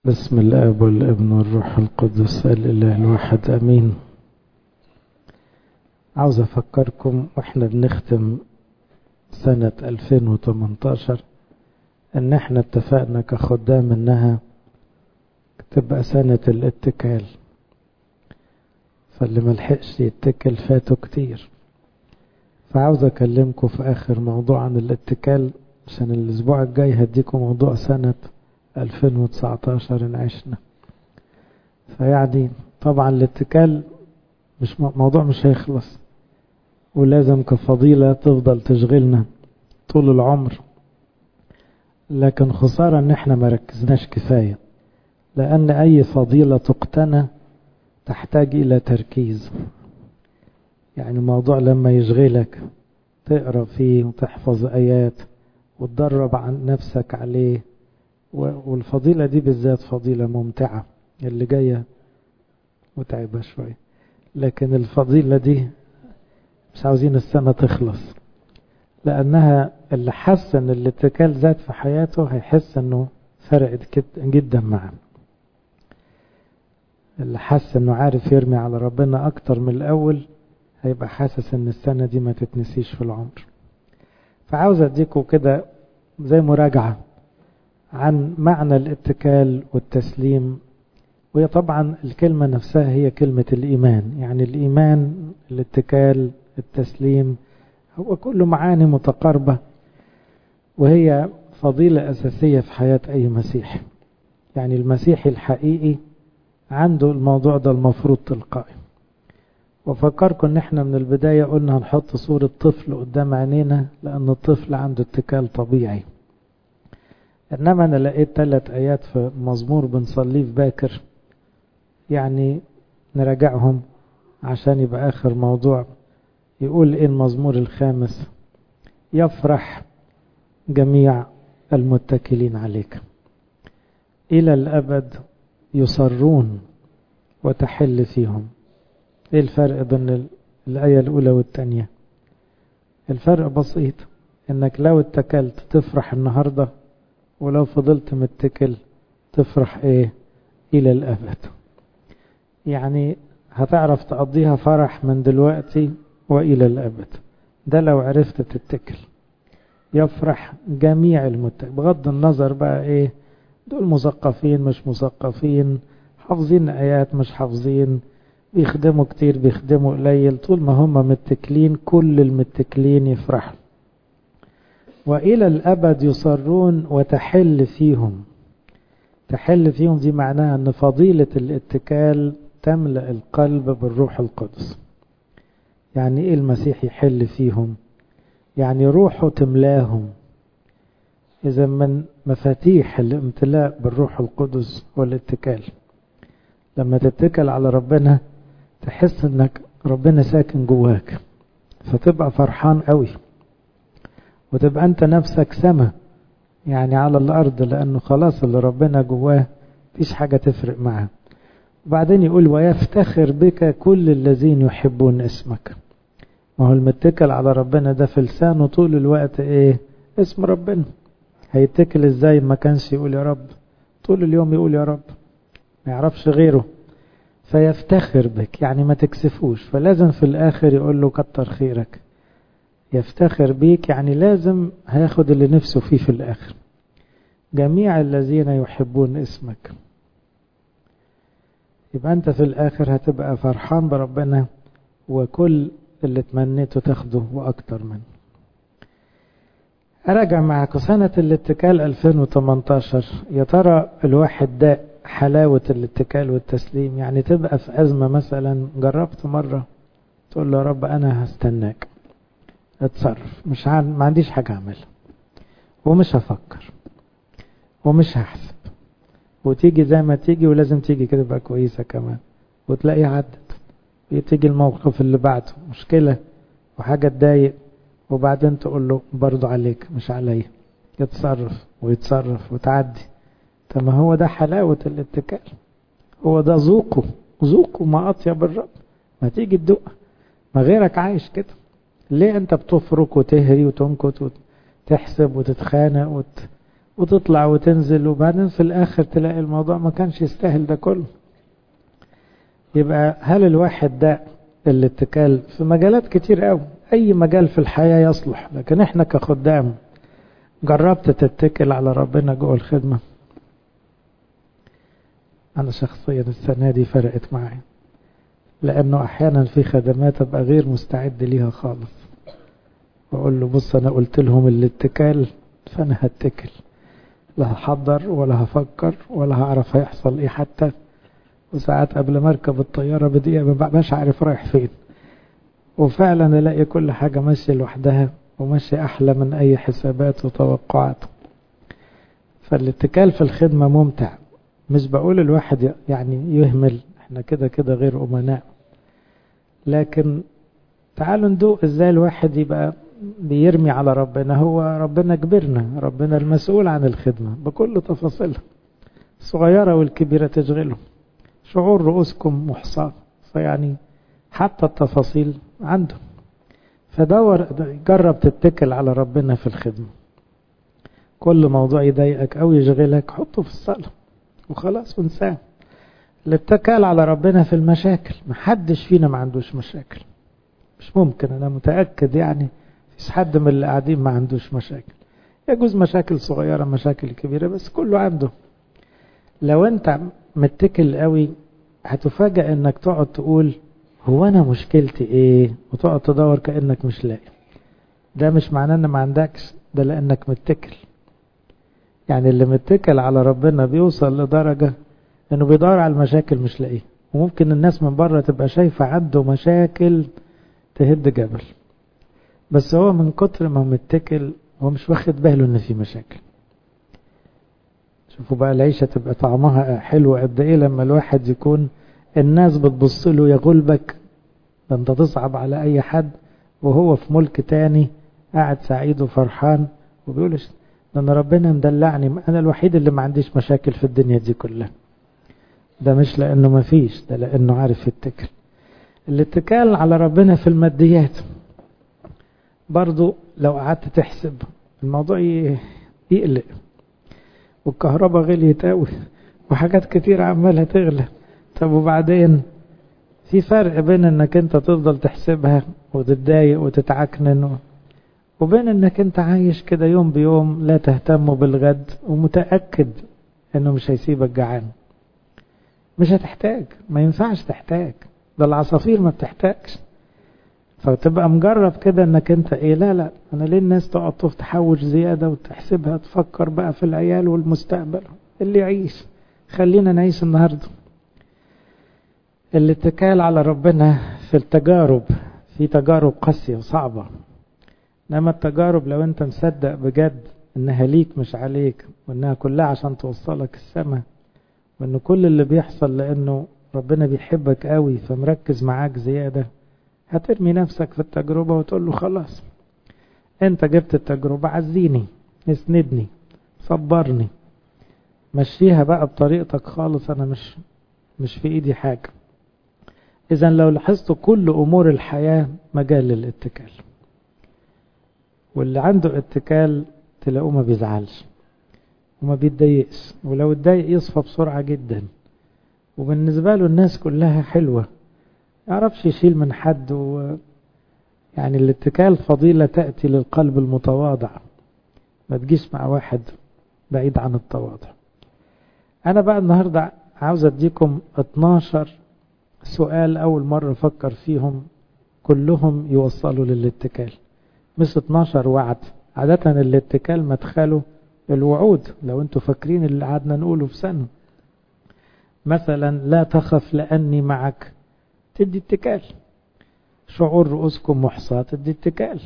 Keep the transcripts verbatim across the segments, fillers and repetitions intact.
بسم الآب والابن والروح القدس الإله الواحد أمين. عاوز أفكركم وإحنا بنختم سنة ألفين وتمنتاشر إن إحنا اتفقنا كخدام إنها تبقى سنة الاتكال، فاللي ملحقش يتكل فاته كتير. فعاوز أكلمكم في آخر موضوع عن الاتكال، عشان الأسبوع الجاي هديكم موضوع سنة ألفين وتسعتاشر إن عشنا. فيعني طبعا الاتكال مش موضوع مش هيخلص، ولازم كفضيلة تفضل تشغلنا طول العمر، لكن خسارة ان احنا ما ركزناش كفاية، لان اي فضيلة تقتنى تحتاج الى تركيز. يعني الموضوع لما يشغلك تقرأ فيه وتحفظ ايات وتدرب عن نفسك عليه، والفضيلة دي بالذات فضيلة ممتعة، اللي جاية متعبة شوية، لكن الفضيلة دي مش عاوزين السنة تخلص، لأنها اللي حس ان الاتكال زاد في حياته هيحس انه فرقت جدا معه. اللي حس انه عارف يرمي على ربنا اكتر من الاول هيبقى حاسس ان السنة دي ما تتنسيش في العمر. فعاوز اديكم كده زي مراجعة عن معنى الاتكال والتسليم. وهي طبعا الكلمة نفسها هي كلمة الإيمان، يعني الإيمان، الاتكال، التسليم، هو كله معاني متقاربة، وهي فضيلة أساسية في حياة أي مسيحي. يعني المسيحي الحقيقي عنده الموضوع ده المفروض تلقائي. وفكركم ان احنا من البداية قلنا هنحط صورة طفل قدام عينينا، لأن الطفل عنده اتكال طبيعي. إنما أنا لقيت ثلاث آيات في مزمور بنصليه في باكر، يعني نراجعهم عشان يبقى آخر موضوع. يقول إيه المزمور الخامس؟ يفرح جميع المتكلين عليك، إلى الأبد يصرون وتحل فيهم. إيه الفرق بين الآية الأولى والتانية؟ الفرق بسيط، إنك لو اتكلت تفرح النهاردة، ولو فضلت متكل تفرح إيه؟ إلى الأبد. يعني هتعرف تقضيها فرح من دلوقتي وإلى الأبد. ده لو عرفت تتكل. يفرح جميع المتكل، بغض النظر بقى إيه دول، مثقفين مش مثقفين، حافظين آيات مش حافظين، بيخدموا كتير بيخدموا قليل، طول ما هم متكلين كل المتكلين يفرحوا. وإلى الأبد يصرون وتحل فيهم. تحل فيهم دي معناها أن فضيلة الاتكال تملأ القلب بالروح القدس. يعني إيه المسيح يحل فيهم؟ يعني روحه تملاهم. إذا من مفاتيح الامتلاء بالروح القدس والاتكال، لما تتكل على ربنا تحس أنك ربنا ساكن جواك، فتبقى فرحان قوي، وتبقى أنت نفسك سما يعني على الأرض، لأنه خلاص اللي ربنا جواه مفيش حاجة تفرق معه. وبعدين يقول ويفتخر بك كل الذين يحبون اسمك. ما هو المتكل على ربنا ده في لسانه طول الوقت ايه؟ اسم ربنا. هيتكل ازاي ما كانش يقول يا رب؟ طول اليوم يقول يا رب، ما يعرفش غيره. فيفتخر بك يعني ما تكسفوش، فلازم في الآخر يقول له كتر خيرك. يفتخر بيك يعني لازم هياخد اللي نفسه فيه في الآخر. جميع الذين يحبون اسمك. يبقى أنت في الآخر هتبقى فرحان بربنا، وكل اللي تمنيته تاخده وأكتر منه. أراجع معكم سنة الاتكال ألفين وتمنتاشر. يا ترى الواحد ده حلاوة الاتكال والتسليم؟ يعني تبقى في أزمة مثلا، جربت مرة تقول له يا رب أنا هستناك اتصرف، مش عن... ما عنديش حاجة أعملها، ومش هفكر ومش هحسب، وتيجي زي ما تيجي، ولازم تيجي كده بقى كويسة كمان، وتلاقيها عدت، وتيجي الموقف اللي بعده مشكلة وحاجة تضايق، وبعدين تقول له برضو عليك مش عليا، يتصرف ويتصرف وتعدي. طب ما هو ده حلاوة الاتكال، هو ده ذوقه ذوقه ما أطيب الرب. ما تيجي تدوق، ما غيرك عايش كده. ليه أنت بتفرك وتهري وتنكت وتحسب وتتخانق وت... وتطلع وتنزل، وبعدين في الآخر تلاقي الموضوع ما كانش يستاهل ده كله. يبقى هل الواحد ده الاتكال في مجالات كتير قوي، أي مجال في الحياة يصلح، لكن احنا كخدام جربت تتكل على ربنا جوه الخدمة؟ أنا شخصيا السنة دي فرقت معي، لأنه أحيانا في خدمات أبقى غير مستعد ليها خالص، وأقول له بص أنا قلت لهم الاتكال فأنا هتكل، لا هحضر ولا هفكر ولا هعرف هيحصل إيه حتى، وساعات قبل ما اركب الطيارة بدقيقة ما بقاش عارف رايح فين، وفعلا الاقي كل حاجة ماشية لوحدها وماشية أحلى من أي حسابات وتوقعات. فالاتكال في الخدمة ممتع، مش بقول الواحد يعني يهمل، احنا كده كده غير أمناء، لكن تعالوا ندوق ازاي الواحد يبقى بيرمي على ربنا. هو ربنا كبرنا، ربنا المسؤول عن الخدمة بكل تفاصيلها، الصغيرة والكبيرة تشغله، شعور رؤوسكم محصاة، فيعني حتى التفاصيل عنده. فدور جرب تتكل على ربنا في الخدمة. كل موضوع يضايقك أو يشغلك حطه في الصلاة وخلاص وانساه. الاتكال على ربنا في المشاكل، محدش فينا ما عندوش مشاكل، مش ممكن، أنا متأكد يعني مفيش حد من اللي قاعدين ما عندوش مشاكل، يجوز مشاكل صغيرة مشاكل كبيرة بس كله عنده. لو انت متكل قوي هتفاجأ انك تقعد تقول هو انا مشكلتي ايه، وتقعد تدور كأنك مش لاقي. ده مش معناه ان ما عندكش، ده لانك متكل. يعني اللي متكل على ربنا بيوصل لدرجة انه بيدور على المشاكل مش لاقيه، وممكن الناس من بره تبقى شايفة عنده مشاكل تهد جبل، بس هو من كتر ما متكل هو مش واخد باله ان في مشاكل. شوفوا بقى العيشة تبقى طعمها حلو قد ايه لما الواحد يكون الناس بتبص له يا غلبك، ده انت تصعب على اي حد، وهو في ملك تاني قاعد سعيد وفرحان وبيقول ده انا ربنا مدلعني، انا الوحيد اللي ما عنديش مشاكل في الدنيا دي كلها. ده مش لانه ما فيش، ده لانه عارف يتكل. الاتكال على ربنا في الماديات برضو لو قعدت تحسب الموضوع يقلق، والكهرباء غليت قوي وحاجات كتير عمالها تغلى. طب وبعدين في فرق بين انك انت تفضل تحسبها وتتضايق وتتعكنن، وبين انك انت عايش كده يوم بيوم لا تهتم بالغد ومتأكد انه مش هيسيبك جعان. مش هتحتاج، ما ينفعش تحتاج، ده العصافير ما بتحتاجش. فتبقى مجرب كده انك انت ايه، لا لا انا ليه الناس تقعد تحوش زيادة وتحسبها، تفكر بقى في العيال والمستقبل، اللي يعيش خلينا نعيش النهاردة. الاتكال على ربنا في التجارب، في تجارب قاسية وصعبة، انما التجارب لو انت مصدق بجد انها ليك مش عليك، وانها كلها عشان توصلك السماء، وان كل اللي بيحصل لانه ربنا بيحبك قوي فمركز معاك زيادة، هترمي نفسك في التجربة وتقول له خلاص انت جبت التجربة، عزيني، اسندني، صبرني، مشيها بقى بطريقتك خالص، انا مش مش في ايدي حاجة. اذا لو لاحظتوا كل امور الحياة مجال للاتكال، واللي عنده اتكال تلاقوه ما بيزعلش وما بيتضايقش، ولو اتضايق يصفى بسرعة جدا، وبالنسبة له الناس كلها حلوة، يعرفش يشيل من حد. و يعني الاتكال فضيلة تأتي للقلب المتواضع، ما تجيش مع واحد بعيد عن التواضع. انا بقى النهاردة عاوز اديكم اتناشر سؤال اول مرة افكر فيهم، كلهم يوصلوا للاتكال، مش اتناشر وعد. عادة الاتكال مدخله الوعود، لو انتوا فاكرين اللي قعدنا نقوله في سنة، مثلا لا تخف لأني معك، تدي اتكال. شعور رؤوسكم محصاة، تدي اتكال.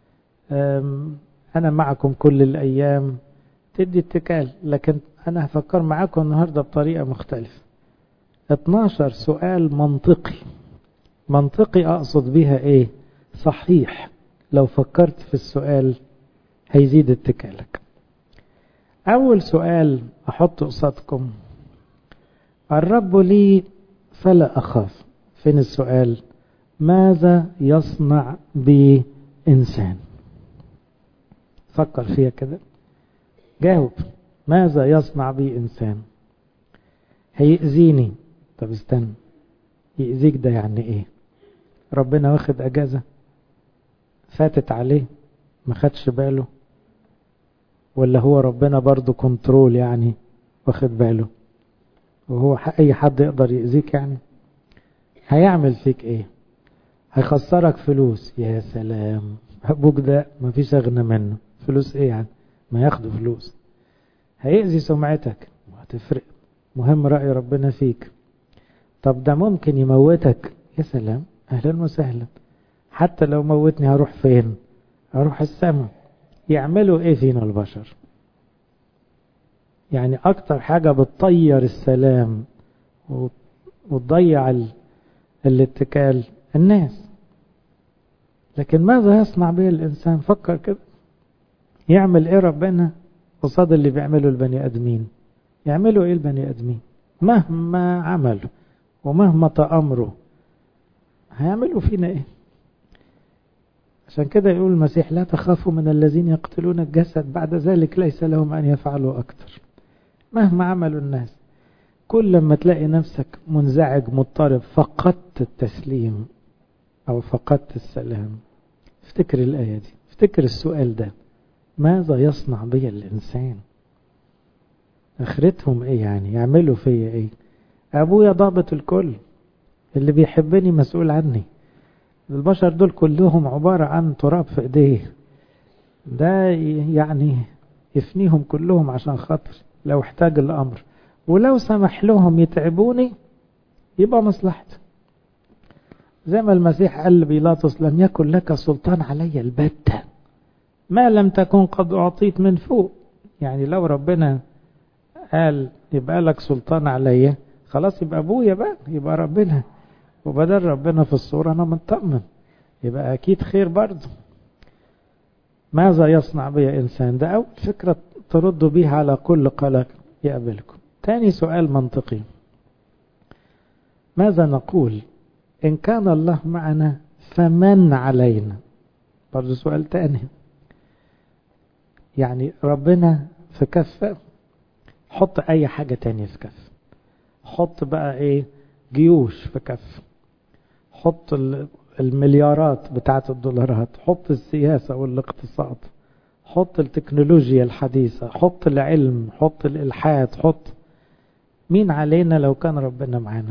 أنا معكم كل الأيام، تدي اتكال. لكن أنا هفكر معاكم النهاردة بطريقة مختلفة. اتناشر سؤال منطقي. منطقي أقصد بيها إيه؟ صحيح، لو فكرت في السؤال هيزيد اتكالك. أول سؤال أحطه قصادكم، الرب لي فلا أخاف. فين السؤال؟ ماذا يصنع بي إنسان؟ فكر فيها كده، جاوب. ماذا يصنع بي إنسان؟ هيأذيني. طب استنى، يأذيك ده يعني إيه؟ ربنا واخد أجازة؟ فاتت عليه ما خدش باله؟ ولا هو ربنا برضو كنترول يعني واخد باله؟ وهو أي حد يقدر يأذيك يعني؟ هيعمل فيك إيه؟ هيخسرك فلوس. يا سلام، أبوك ده ما فيش أغنى منه. فلوس إيه يعني؟ ما ياخدوا فلوس. هيأذي سمعتك وهتفرق. مهم رأي ربنا فيك. طب ده ممكن يموتك. يا سلام، أهلا وسهلا. حتى لو موتني هروح فين؟ هروح السماء. يعملوا إيه فينا البشر؟ يعني أكتر حاجة بتطير السلام وتضيع الاتكال الناس. لكن ماذا يصنع به الإنسان؟ فكر كده، يعمل إيه ربنا قصاد اللي بيعمله البني أدمين؟ يعملوا إيه البني أدمين؟ مهما عملوا ومهما تأمروا هيعملوا فينا إيه؟ عشان كده يقول المسيح لا تخافوا من الذين يقتلون الجسد، بعد ذلك ليس لهم أن يفعلوا أكثر. مهما عملوا الناس، كل لما تلاقي نفسك منزعج مضطرب فقدت التسليم أو فقدت السلام، افتكر الآية دي، افتكر السؤال ده، ماذا يصنع بي الإنسان؟ آخرتهم إيه يعني؟ يعملوا فيا إيه؟ أبويا ضابط الكل، اللي بيحبني مسؤول عني. البشر دول كلهم عبارة عن تراب في إيديه، ده يعني يفنيهم كلهم عشان خاطر لو احتاج الأمر، ولو سمح لهم يتعبوني يبقى مصلحتي. زي ما المسيح قال لبيلاطس لم يكن لك سلطان علي البتة ما لم تكن قد أعطيت من فوق. يعني لو ربنا قال يبقى لك سلطان علي، خلاص يبقى أبويا بقى، يبقى ربنا، وبدل ربنا في الصورة أنا مطمن، يبقى أكيد خير برضه. ماذا يصنع بي إنسان؟ ده أول فكرة تردوا بيها على كل قلق يقابلكم. تاني سؤال منطقي، ماذا نقول إن كان الله معنا فمن علينا؟ برضه سؤال تاني. يعني ربنا في كفة، حط أي حاجة تانية في كفة، حط بقى إيه، جيوش في كفة، حط المليارات بتاعت الدولارات، حط السياسة والاقتصاد، حط التكنولوجيا الحديثة، حط العلم، حط الإلحاد، حط مين علينا لو كان ربنا معنا؟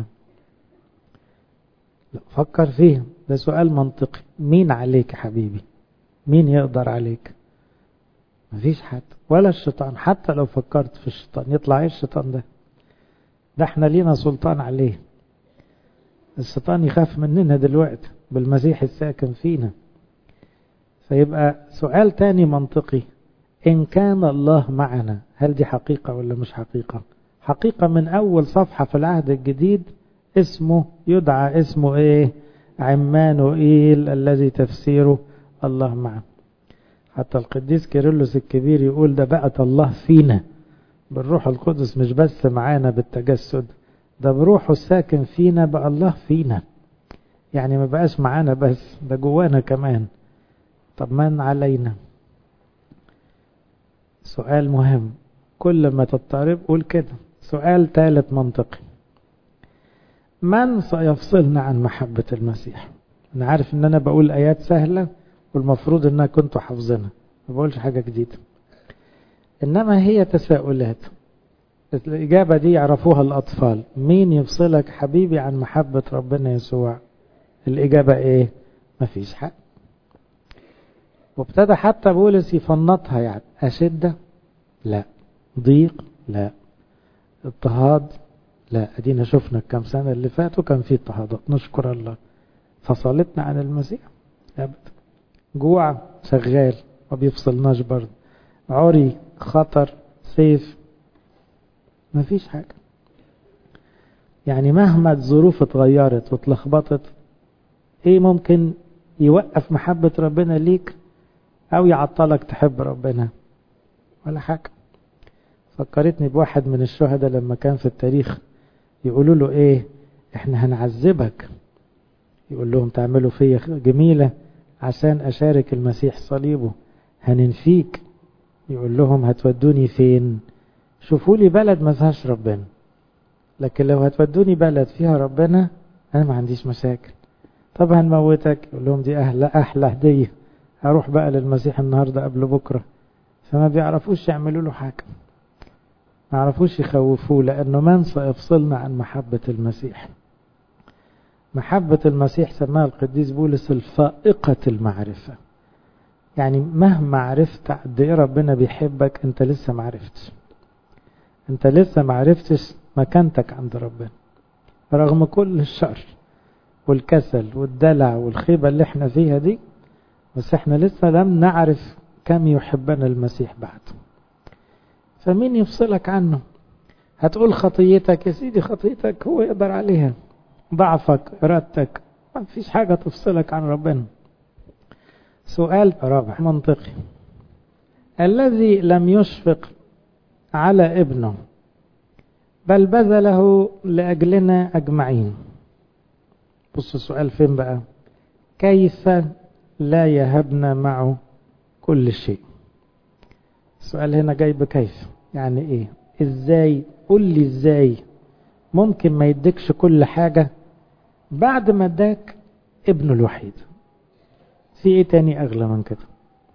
فكر فيه، ده سؤال منطقي. مين عليك يا حبيبي؟ مين يقدر عليك؟ مفيش حد، ولا الشيطان. حتى لو فكرت في الشيطان يطلع ايه الشيطان ده؟ ده احنا لينا سلطان عليه. الشيطان يخاف مننا دلوقتي بالمسيح الساكن فينا. فيبقى سؤال تاني منطقي، إن كان الله معنا، هل دي حقيقة ولا مش حقيقة؟ حقيقة من أول صفحة في العهد الجديد. اسمه يدعى اسمه إيه؟ عمانوئيل، الذي تفسيره الله معنا. حتى القديس كيرلس الكبير يقول ده بقت الله فينا بالروح القدس، مش بس معانا بالتجسد، ده بروحه الساكن فينا بقى الله فينا. يعني ما بقاش معانا بس، ده جوانا كمان. طب من علينا؟ سؤال مهم، كل ما تضطرب قول كده. سؤال ثالث منطقي، من سيفصلنا عن محبة المسيح؟ أنا عارف أن أنا بقول آيات سهلة والمفروض أنها كنتوا حافظينها، ما بقولش حاجة جديدة، إنما هي تساؤلات. الإجابة دي يعرفوها الأطفال. مين يفصلك حبيبي عن محبة ربنا يسوع؟ الإجابة إيه؟ مفيش حق. وابتدى حتى بولس يفنطها، يعني أشدة؟ لا. ضيق؟ لا. اضطهاد؟ لا. أدينا شفنا كم سنة اللي فاتوا كان فيه اضطهادات، نشكر الله. فصلتنا عن المسيح؟ أبدا. جوع شغال ما بيفصلناش برضه، عري، خطر، سيف، مفيش حاجة. يعني مهما الظروف اتغيرت واتلخبطت، ايه ممكن يوقف محبة ربنا ليك او يعطلك تحب ربنا؟ ولا حاجة. فكرتني بواحد من الشهداء لما كان في التاريخ يقولوا له ايه، احنا هنعذبك، يقول لهم تعملوا فيا جميلة عشان اشارك المسيح صليبه، هننفيك، يقول لهم هتودوني فين؟ شوفوا لي بلد ما فيهاش ربنا، لكن لو هتودوني بلد فيها ربنا انا ما عنديش مشاكل. طب هنموتك، يقول لهم دي احلى احلى هديه، هروح بقى للمسيح النهارده قبل بكره. فما بيعرفوش يعملوا له حاجه، ما يعرفوش يخوفوه، لانه من سيفصلنا عن محبه المسيح؟ محبه المسيح سماها القديس بولس الفائقه المعرفه. يعني مهما عرفت قد ايه ربنا بيحبك، انت لسه ما عرفتش، انت لسه ما عرفتش مكانتك عند ربنا، رغم كل الشر والكسل والدلع والخيبة اللي احنا فيها دي، بس احنا لسه لم نعرف كم يحبنا المسيح بعد. فمين يفصلك عنه؟ هتقول خطيتك، يا سيدي خطيتك هو يقدر عليها، ضعفك ارادتك، ما فيش حاجة تفصلك عن ربنا. سؤال رابع منطقي، الذي لم يشفق على ابنه بل بذله لأجلنا أجمعين. بص السؤال فين بقى؟ كيف لا يهبنا معه كل شيء؟ السؤال هنا جاي بكيف، يعني ايه؟ ازاي؟ قول لي ازاي ممكن ما يديكش كل حاجة بعد ما اداك ابنه الوحيد؟ في ايه تاني اغلى من كده؟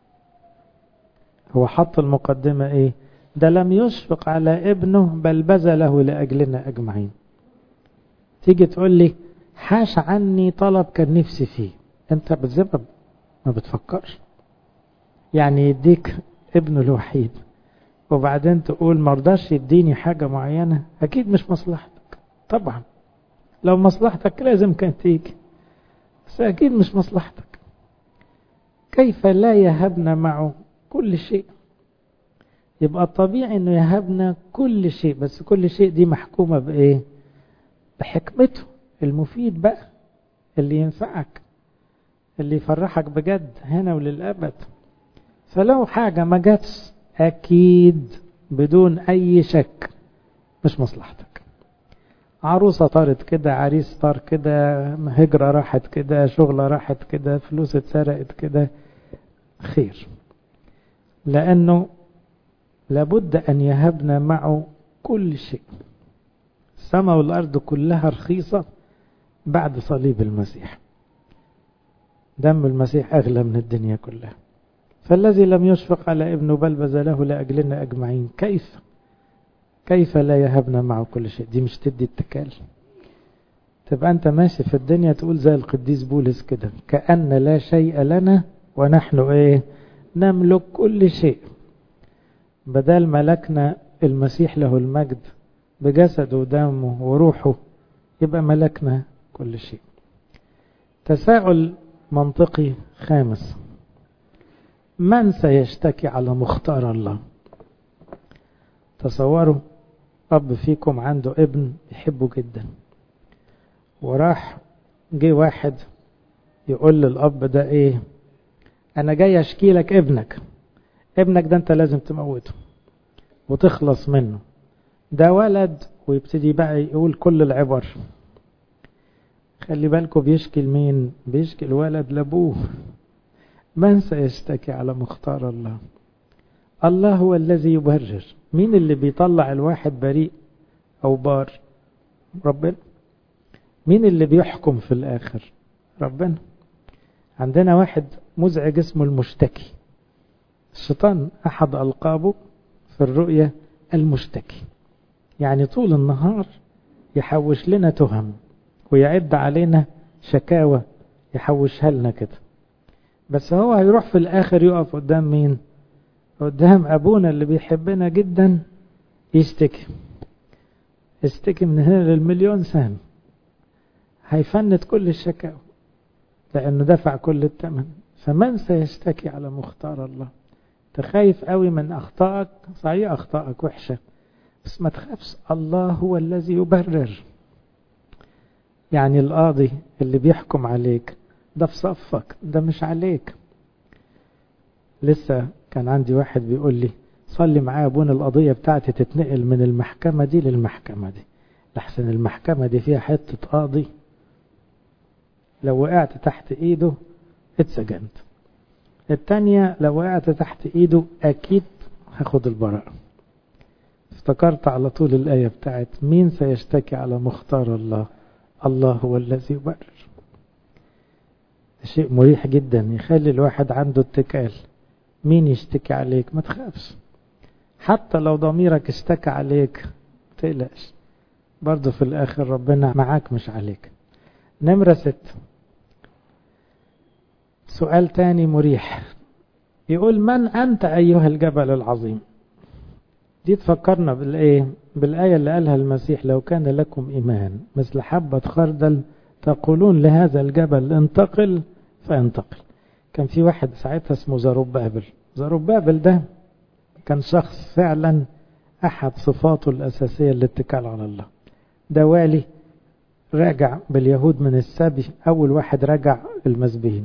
هو حط المقدمة ايه؟ ده لم يشفق على ابنه بل بذله لأجلنا أجمعين. تيجي تقول لي حاش عني طلب كان نفسي فيه، انت بتزبب ما بتفكرش. يعني يديك ابنه الوحيد وبعدين تقول مرضاش يديني حاجة معينة؟ اكيد مش مصلحتك طبعا، لو مصلحتك لازم كانت تيجي، بس اكيد مش مصلحتك. كيف لا يهبنا معه كل شيء؟ يبقى الطبيعي انه يهبنا كل شيء، بس كل شيء دي محكومة بايه؟ بحكمته المفيد بقى، اللي ينفعك، اللي يفرحك بجد هنا وللأبد. فلو حاجة ما جاتش اكيد بدون اي شك مش مصلحتك. عروسة طارت كده، عريس طار كده، هجرة راحت كده، شغلة راحت كده، فلوس اتسرقت كده، خير، لانه لابد أن يهبنا معه كل شيء. السماء والأرض كلها رخيصة بعد صليب المسيح، دم المسيح أغلى من الدنيا كلها. فالذي لم يشفق على ابنه بل بذله لأجلنا أجمعين، كيف كيف لا يهبنا معه كل شيء؟ دي مش تدي اتكال. تبقى أنت ماشي في الدنيا تقول زي القديس بولس كده، كأن لا شيء لنا ونحن إيه؟ نملك كل شيء. بدل ملكنا المسيح له المجد بجسده ودمه وروحه، يبقى ملكنا كل شيء. تساؤل منطقي خامس، من سيشتكي على مختار الله؟ تصوروا أب فيكم عنده ابن يحبه جدا، وراح جه واحد يقول للأب ده ايه؟ أنا جاي أشكي لك ابنك، ابنك ده أنت لازم تموته وتخلص منه، ده ولد، ويبتدي بقى يقول كل العبر. خلي بالكم بيشكي لمين؟ بيشكي الولد لابوه. من سيشتكي على مختار الله؟ الله هو الذي يبرر. مين اللي بيطلع الواحد بريء أو بار؟ ربنا. مين اللي بيحكم في الآخر؟ ربنا. عندنا واحد مزعج اسمه المشتكي. الشيطان أحد ألقابه في الرؤية المشتكي، يعني طول النهار يحوش لنا تهم ويعد علينا شكاوى يحوشها لنا كده، بس هو هيروح في الآخر يقف قدام مين؟ قدام أبونا اللي بيحبنا جدا، يشتكي يشتكي من هنا للمليون سنة، هيفند كل الشكاوى لأنه دفع كل الثمن. فمن سيشتكي على مختار الله؟ تخايف قوي من أخطائك، صحيح أخطائك وحشة، بس ما تخافش، الله هو الذي يبرر. يعني القاضي اللي بيحكم عليك ده في صفك، ده مش عليك. لسه كان عندي واحد بيقول لي صلي معايا ابونا القضية بتاعتي تتنقل من المحكمة دي للمحكمة دي، لحسن المحكمة دي فيها حتة قاضي لو وقعت تحت ايده اتسجنت، التانية لو وقعت تحت ايده اكيد هاخد البراءة. افتكرت على طول الآية بتاعت مين سيشتكي على مختار الله؟ الله هو الذي يبرر. شيء مريح جدا يخلي الواحد عنده اتكال. مين يشتكي عليك؟ ما تخافش، حتى لو ضميرك اشتكى عليك تقلقش، برضو في الآخر ربنا معاك مش عليك. نمرة ست، سؤال تاني مريح، يقول من أنت أيها الجبل العظيم؟ دي تفكرنا بالإيه؟ بالآية اللي قالها المسيح لو كان لكم إيمان مثل حبة خردل تقولون لهذا الجبل انتقل فينتقل. كان في واحد ساعتها اسمه زربابل. زربابل ده كان شخص فعلا أحد صفاته الأساسية الاتكال على الله. ده والي راجع باليهود من السبي، أول واحد راجع المسبيين.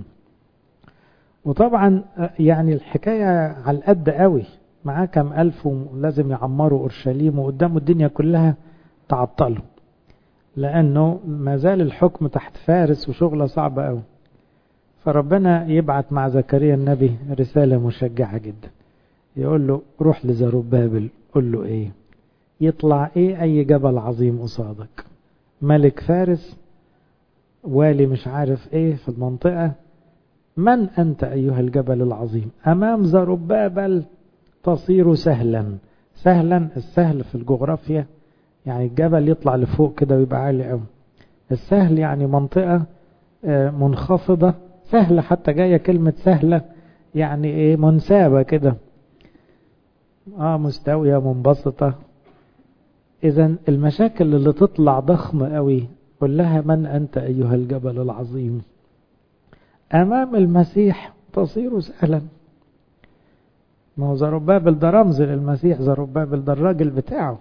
وطبعا يعني الحكاية على القد قوي، معاه كم ألف ولازم يعمروا أورشليم وقدامه الدنيا كلها تعطله، لأنه ما زال الحكم تحت فارس وشغلة صعبة قوي. فربنا يبعت مع زكريا النبي رسالة مشجعة جدا، يقول له روح لزربابل قل له ايه؟ يطلع ايه؟ اي جبل عظيم قصادك، ملك فارس، والي مش عارف ايه في المنطقة. من انت ايها الجبل العظيم؟ امام زربابل تصير سهلا. سهلا، السهل في الجغرافيا يعني الجبل يطلع لفوق كده ويبقى عالي قوي. السهل يعني منطقة منخفضة، سهلة حتى جاية كلمة سهلة يعني ايه؟ منسابة كده، اه مستوية منبسطة. اذا المشاكل اللي تطلع ضخمة قوي قل لها من انت ايها الجبل العظيم؟ امام المسيح تصير سهلا. ما هو زربابل ده رمز للمسيح، زربابل ده الراجل بتاعه،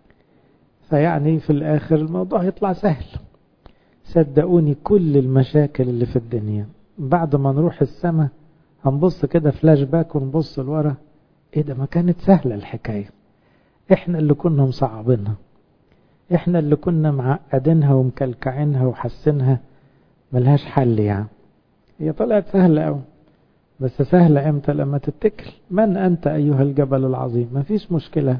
فيعني في الاخر الموضوع يطلع سهل. صدقوني كل المشاكل اللي في الدنيا بعد ما نروح السماء هنبص كده فلاش باك ونبص لورا، ايه ده ما كانت سهلة الحكاية، احنا اللي كنا مصعبينها، احنا اللي كنا معقدينها ومكلكعينها وحسنها ملهاش حل. يعني هي طلعت سهلة قوي، بس سهلة امتى؟ لما تتكل. من انت ايها الجبل العظيم؟ ما فيش مشكلة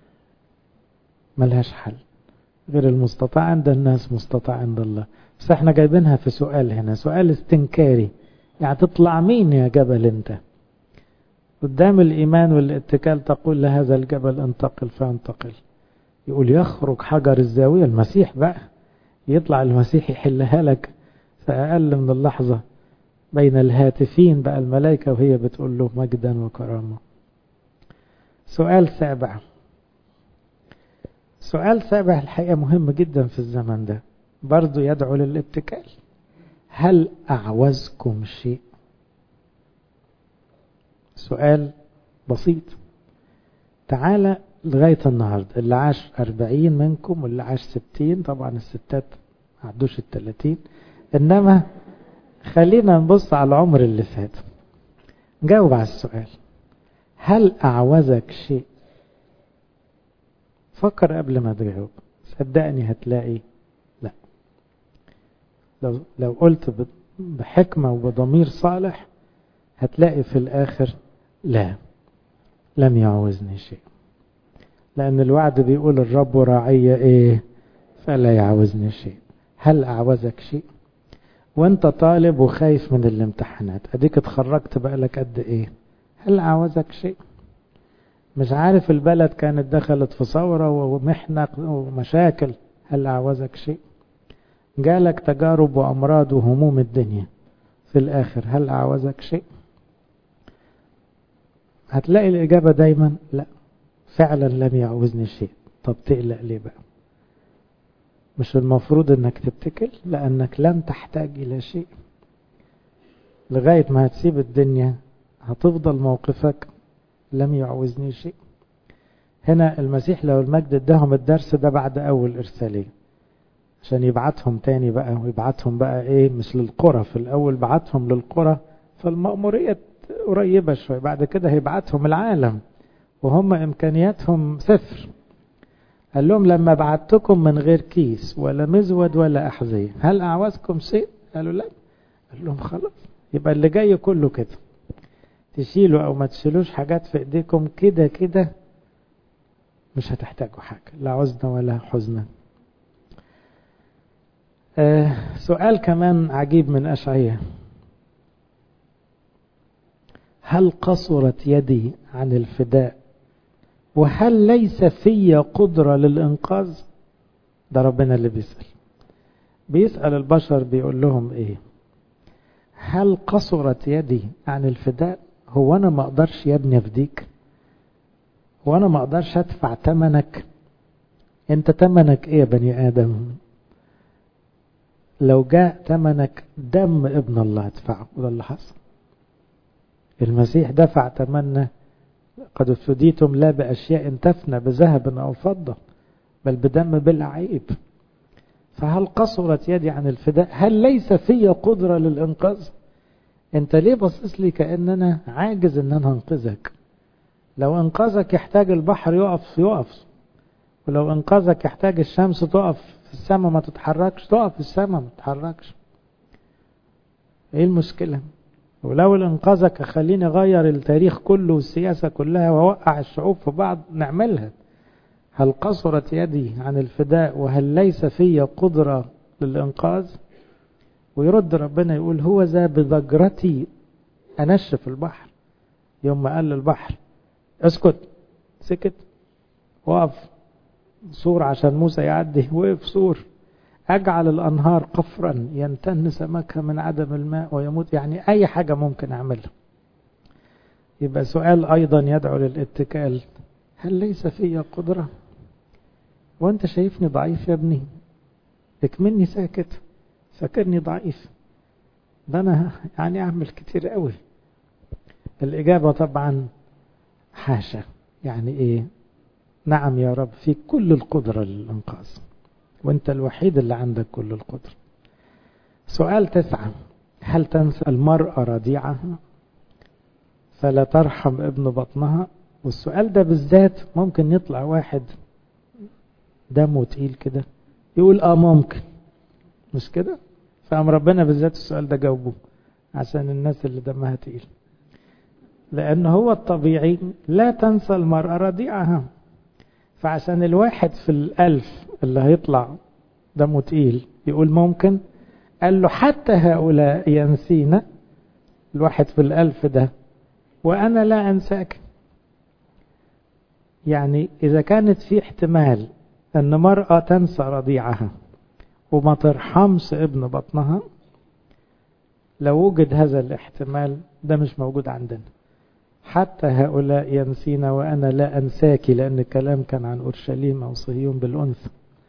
ملهاش حل، غير المستطاع عند الناس مستطاع عند الله. بس احنا جايبينها في سؤال هنا، سؤال استنكاري، يعني تطلع مين يا جبل انت؟ قدام الإيمان والاتكال تقول لهذا الجبل انتقل فانتقل. يقول يخرج حجر الزاوية، المسيح بقى يطلع المسيح يحلها لك في أقل من اللحظة بين الهاتفين بقى الملائكة وهي بتقول له مجدا وكرامة. سؤال سابع، سؤال سابع الحقيقة مهم جدا في الزمن ده، برضو يدعو للاتكال. هل أعوزكم شيء؟ سؤال بسيط. تعالى لغاية النهاردة اللي عاش أربعين منكم واللي عاش ستين، طبعا الستات ما عدوش التلاتين، إنما خلينا نبص على العمر اللي فات. جاوب على السؤال، هل أعوزك شيء؟ فكر قبل ما تجاوب، صدقني هتلاقي لا. لو, لو قلت بحكمة وبضمير صالح هتلاقي في الآخر لا، لم يعوزني شيء، لأن الوعد بيقول الرب راعي إيه؟ فلا يعوزني شيء. هل أعوزك شيء؟ وانت طالب وخايف من الامتحانات، اديك اتخرجت بقالك قد ايه؟ هل أعوزك شيء؟ مش عارف البلد كانت دخلت في ثورة ومحنة ومشاكل، هل أعوزك شيء؟ جالك تجارب وأمراض وهموم الدنيا، في الآخر هل أعوزك شيء؟ هتلاقي الإجابة دايما لا، فعلا لم يعوزني شيء. طب تقلق ليه بقى؟ مش المفروض انك تتكل؟ لأنك لن تحتاج إلى شيء لغاية ما هتسيب الدنيا، هتفضل موقفك لم يعوزني شيء. هنا المسيح لو المجد اداهم الدرس ده بعد أول إرسالية عشان يبعتهم تاني بقى، ويبعتهم بقى ايه؟ مش للقرى، في الأول بعتهم للقرى فالمأمورية قريبة شوية، بعد كده هيبعتهم العالم وهم إمكانياتهم صفر. قال لهم لما بعتكم من غير كيس ولا مزود ولا أحذية هل أعوزكم شيء؟ قالوا لا. قال لهم خلاص، يبقى اللي جاي كله كده، تشيلوا أو ما تشيلوش حاجات في إيديكم كده كده مش هتحتاجوا حاجة، لا عزنا ولا حزنا. آه سؤال كمان عجيب من أشعياء: هل قصرت يدي عن الفداء وهل ليس في قدرة للإنقاذ؟ ده ربنا اللي بيسأل، بيسأل البشر بيقول لهم ايه؟ هل قصرت يدي عن الفداء؟ هو انا ما اقدرش يا ابني افديك؟ هو انا ما اقدرش ادفع تمنك؟ انت تمنك ايه يا بني ادم؟ لو جاء تمنك دم ابن الله ادفعه، وده اللي حصل. المسيح دفع تمنى: قد فديتم لا بأشياء تفنى بذهب أو فضة بل بدم بلا عيب. فهل قصرت يدي عن الفداء؟ هل ليس في قدرة للإنقاذ؟ انت ليه بصص لي كأن انا عاجز ان انا انقذك؟ لو انقذك يحتاج البحر يقف يقف، ولو انقذك يحتاج الشمس تقف في السماء ما تتحركش، تقف في السماء ما تتحركش. ايه المشكلة؟ ولو انقذك خليني اغير التاريخ كله والسياسة كلها واوقع الشعوب في بعض، نعملها. هل قصرت يدي عن الفداء وهل ليس في قدرة للإنقاذ؟ ويرد ربنا يقول: هو ذا بضجرتي أنشف البحر. يوم ما قال البحر اسكت، سكت، وقف سور عشان موسى يعدي، وقف سور. أجعل الأنهار قفرا ينتن سمكها من عدم الماء ويموت. يعني أي حاجة ممكن أعملها. يبقى سؤال أيضا يدعو للاتكال: هل ليس في قدرة؟ وانت شايفني ضعيف يا ابني؟ اكملني ساكت، فاكرني ضعيف؟ ده انا يعني اعمل كتير قوي. الاجابة طبعا حاشا. يعني ايه؟ نعم يا رب، في كل القدرة للإنقاذ، وانت الوحيد اللي عندك كل القدرة. سؤال تسعة: هل تنسى المرأة رضيعها فلا ترحم ابن بطنها؟ والسؤال ده بالذات ممكن يطلع واحد دمه تقيل كده يقول اه ممكن، مش كده؟ فقام ربنا بالذات السؤال ده جاوبه عشان الناس اللي دمها تقيل، لأن هو الطبيعي لا تنسى المرأة رضيعها. فعشان الواحد في الألف اللي هيطلع دمه تقيل يقول ممكن، قال له حتى هؤلاء ينسينا، الواحد في الألف ده، وأنا لا أنساك. يعني إذا كانت في احتمال أن مرأة تنسى رضيعها وما ترحمش ابن بطنها، لو وجد هذا الاحتمال ده مش موجود عندنا. حتى هؤلاء ينسينا وأنا لا أنساك، لأن الكلام كان عن أورشليم أو صهيون بالأنثى.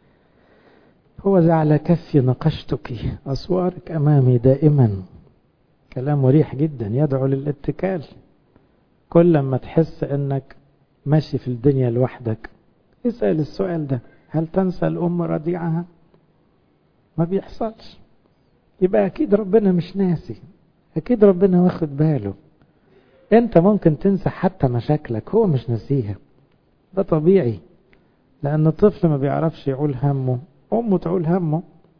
هو ذا على كفي نقشتك، أسوارك أمامي دائما. كلام مريح جدا يدعو للاتكال. كل ما تحس أنك ماشي في الدنيا لوحدك اسأل السؤال ده: هل تنسى الأم رضيعها؟ ما بيحصلش. يبقى أكيد ربنا مش ناسي، أكيد ربنا واخد باله. أنت ممكن تنسى حتى مشاكلك، هو مش ناسيها. ده طبيعي، لأن الطفل ما بيعرفش يعول همه، أمه تعول همه.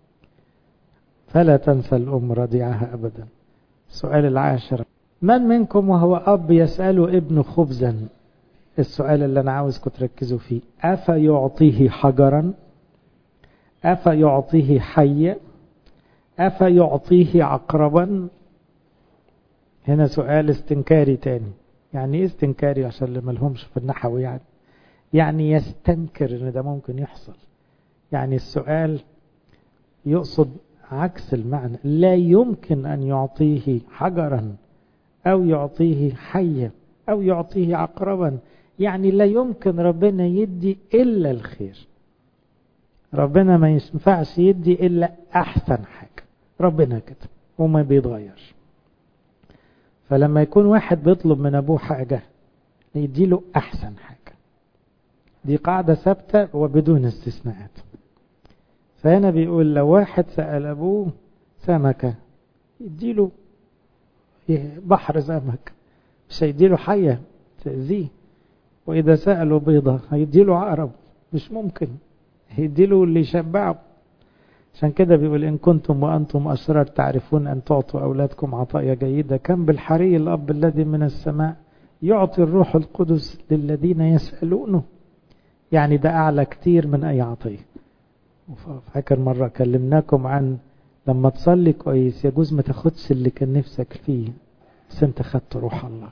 فلا تنسى الأم رضيعها أبدا. السؤال العاشر: من منكم وهو أب يسأل ابنه خبزا؟ السؤال اللي أنا عاوزكم تركزوا فيه: أفيعطيه حجرا؟ أفيعطيه حية؟ أفيعطيه عقربا؟ هنا سؤال استنكاري تاني. يعني ايه استنكاري؟ عشان اللي ملهمش في النحو، يعني يعني يستنكر ان ده ممكن يحصل. يعني السؤال يقصد عكس المعنى. لا يمكن ان يعطيه حجرا او يعطيه حية او يعطيه عقربا. يعني لا يمكن ربنا يدي الا الخير. ربنا ما ينفعش يدي الا احسن حاجة. ربنا كده وما بيتغيرش. فلما يكون واحد بيطلب من ابوه حاجة يديله احسن حاجة. دي قاعدة ثابتة وبدون استثناءات. فهنا بيقول لو واحد سأل ابوه سمكة يديله بحر سمك، مش هيديله حية تأذيه. واذا سأله بيضة هيديله عقرب، مش ممكن. هيديله اللي يشبعه. عشان كده بيقول إن كنتم وأنتم أشرار تعرفون أن تعطوا أولادكم عطايا جيدة، كم بالحري الأب الذي من السماء يعطي الروح القدس للذين يسألونه. يعني ده أعلى كتير من أي عطية. فاكر مرة كلمناكم عن لما تصلي كويس يجوز ما تاخدش اللي كان نفسك فيه، بس انت خدت روح الله،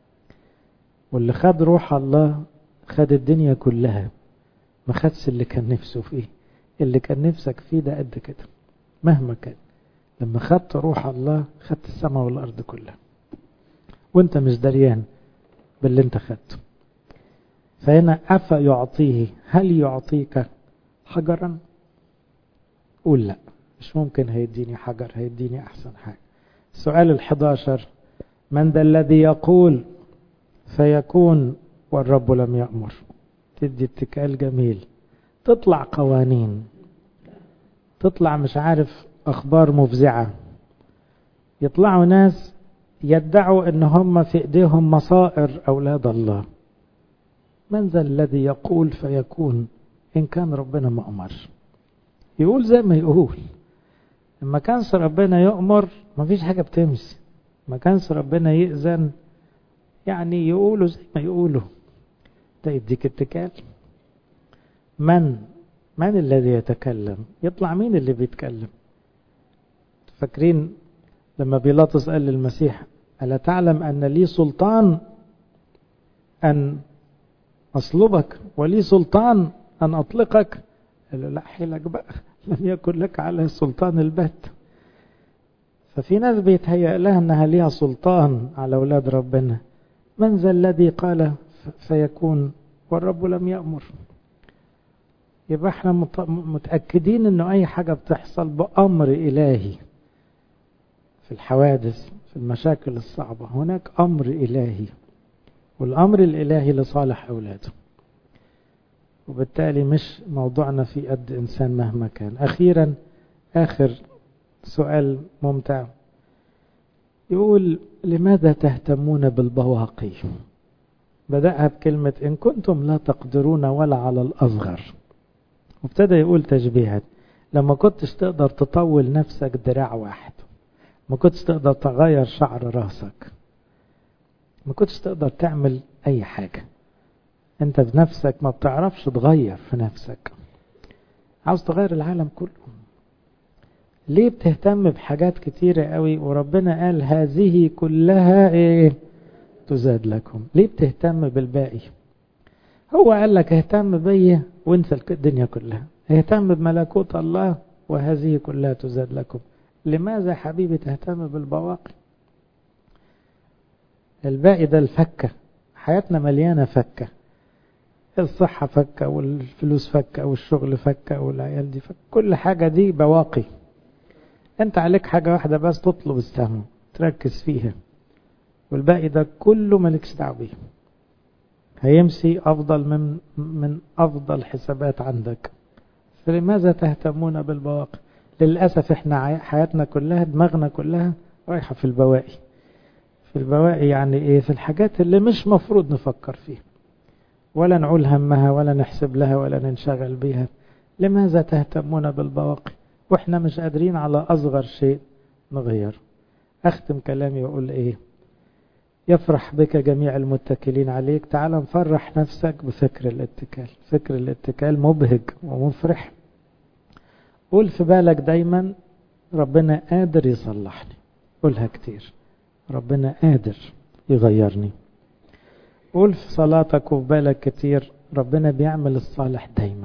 واللي خد روح الله خد الدنيا كلها، ما خدش اللي كان نفسه فيه. اللي كان نفسك فيه ده قد كده مهما كان، لما خدت روح الله خدت السماء والأرض كلها وانت مش دريان باللي انت خدته. فهنا أفا يعطيه، هل يعطيك حجرا؟ قول لا، مش ممكن هيديني حجر، هيديني أحسن حاجة. السؤال الحداشر، من ذا الذي يقول فيكون والرب لم يأمر؟ تدي اتكال جميل، تطلع قوانين، تطلع مش عارف أخبار مفزعة، يطلعوا ناس يدعوا ان هم في ايديهم مصائر أولاد الله. من ذا الذي يقول فيكون إن كان ربنا ما أمر؟ يقول زي ما يقول. لما كانش ربنا يأمر ما فيش حاجة بتمشي، ما كانش ربنا يأذن يعني يقولوا زي ما يقولوا. ده يديك اتكال. من من الذي يتكلم؟ يطلع مين اللي بيتكلم؟ فاكرين لما بيلاطس قال للمسيح ألا تعلم أن لي سلطان أن أصلبك ولي سلطان أن أطلقك؟ قال له لا حيلك بقى، لم يكن لك على سلطان البت. ففي ناس بيتهيأ لها أنها ليها سلطان على أولاد ربنا. من ذا الذي قال فيكون والرب لم يأمر؟ يبقى احنا متأكدين أنه أي حاجة بتحصل بأمر إلهي. في الحوادث، في المشاكل الصعبة، هناك أمر إلهي، والأمر الإلهي لصالح أولاده. وبالتالي مش موضوعنا في قد إنسان مهما كان. أخيرا آخر سؤال ممتع، يقول لماذا تهتمون بالبواقي؟ بدأها بكلمة إن كنتم لا تقدرون ولا على الأصغر، وابتدى يقول تشبيهات. لما كنتش تقدر تطول نفسك دراع واحد، ما كنتش تقدر تغير شعر راسك، ما كنتش تقدر تعمل أي حاجة، انت بنفسك ما بتعرفش تغير في نفسك، عاوز تغير العالم كله. ليه بتهتم بحاجات كتيرة قوي وربنا قال هذه كلها ايه تزاد لكم؟ ليه بتهتم بالباقي؟ هو قال لك اهتم بيا وانسى الدنيا كلها، اهتم بملكوت الله وهذه كلها تزاد لكم. لماذا حبيبي تهتم بالبواقي؟ الباقي ده الفكة، حياتنا مليانة فكة، الصحة فكة والفلوس فكة والشغل فكة والعيال دي فكة، كل حاجة دي بواقي. انت عليك حاجة واحدة بس، تطلب السهم تركز فيها، والباقي ده كله مالكش دعوة بيه، هيمشي أفضل من من أفضل حسابات عندك. فلماذا تهتمون بالبواقي؟ للأسف احنا حياتنا كلها، دماغنا كلها رايحة في البواقي. في البواقي يعني ايه؟ في الحاجات اللي مش مفروض نفكر فيها ولا نعول همها ولا نحسب لها ولا ننشغل بها. لماذا تهتمون بالبواقي واحنا مش قادرين على أصغر شيء نغير؟ أختم كلامي وأقول ايه؟ يفرح بك جميع المتكلين عليك. تعال نفرح نفسك بفكر الاتكال. فكر الاتكال مبهج ومفرح. قول في بالك دايما ربنا قادر يصلحني. قولها كتير، ربنا قادر يغيرني. قول في صلاتك وفي بالك كتير ربنا بيعمل الصالح دايما،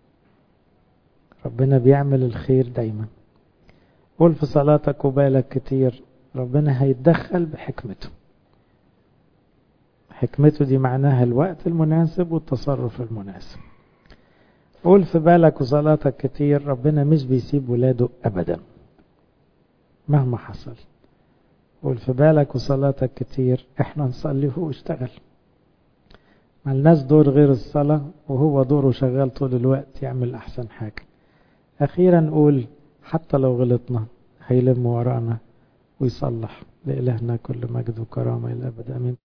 ربنا بيعمل الخير دايما. قول في صلاتك وبالك كتير ربنا هيتدخل بحكمته. حكمته دي معناها الوقت المناسب والتصرف المناسب. قول في بالك وصلاتك كتير ربنا مش بيسيب ولاده أبدا مهما حصل. قول في بالك وصلاتك كتير احنا نصلي وهو اشتغل، ملناش دور غير الصلاة، وهو دوره شغال طول الوقت يعمل أحسن حاجة. أخيرا قول حتى لو غلطنا هيلم ورانا ويصلح. لإلهنا كل مجد وكرامة إلى أبد. آمين.